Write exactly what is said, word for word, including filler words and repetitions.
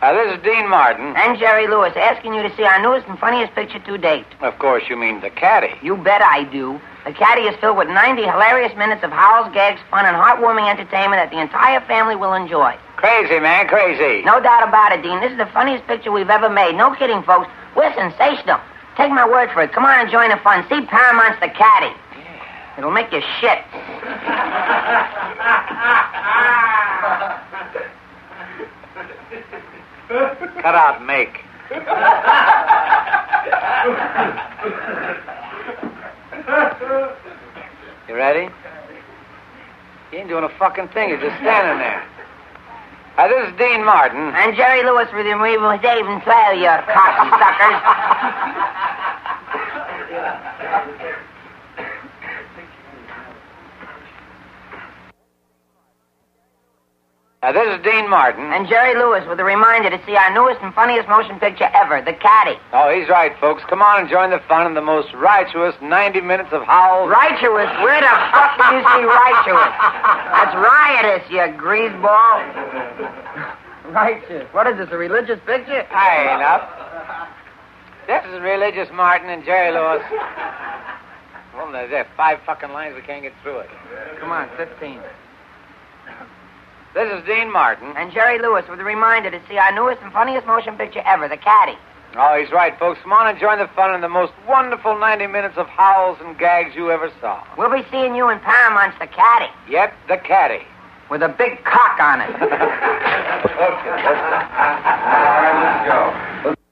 Uh, this is Dean Martin. And Jerry Lewis, asking you to see our newest and funniest picture to date. Of course, you mean The Caddy. You bet I do. The Caddy is filled with ninety hilarious minutes of howls, gags, fun, and heartwarming entertainment that the entire family will enjoy. Crazy, man, crazy. No doubt about it, Dean. This is the funniest picture we've ever made. No kidding, folks. We're sensational. Take my word for it. Come on and join the fun. See Paramount's The Caddy. Yeah. It'll make you shit. Cut out make. You ready? You ain't doing a fucking thing. You're just standing there. Uh, this is Dean Martin. And Jerry Lewis with him. We will save and swell, you cocksuckers. Uh, this is Dean Martin. And Jerry Lewis with a reminder to see our newest and funniest motion picture ever, The Caddy. Oh, he's right, folks. Come on and join the fun in the most righteous ninety minutes of howls. Righteous? Where the fuck did you see righteous? That's riotous, you greaseball. Righteous. What is this, a religious picture? Hey, enough. This is religious Martin and Jerry Lewis. Well, there's there five fucking lines. We can't get through it. Come on, fifteen. This is Dean Martin. And Jerry Lewis with a reminder to see our newest and funniest motion picture ever, The Caddy. Oh, he's right, folks. Come on and join the fun in the most wonderful ninety minutes of howls and gags you ever saw. We'll be seeing you in Paramount's The Caddy. Yep, The Caddy. With a big cock on it. Okay, let's go. All right, let's go.